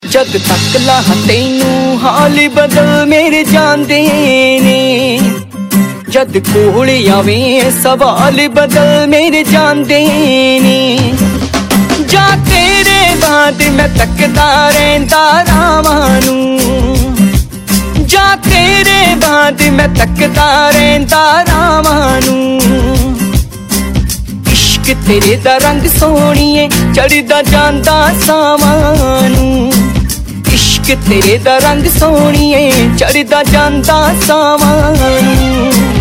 जद तक ला तैनू हाल बदल मेरे जांदे ने जद कोल आवे सवाल बदल मेरे जांदे ने जा तेरे बाद मैं तकदा रहिंदा रावां नूं जा तेरे बाद मैं तकदा रहिंदा रावां नूं इश्क तेरे दा रंग सोहणीए चढ़दा जांदा सावां नूं इश्क तेरे दा रंग सोहणीए चढ़दा जांदा सावां नूं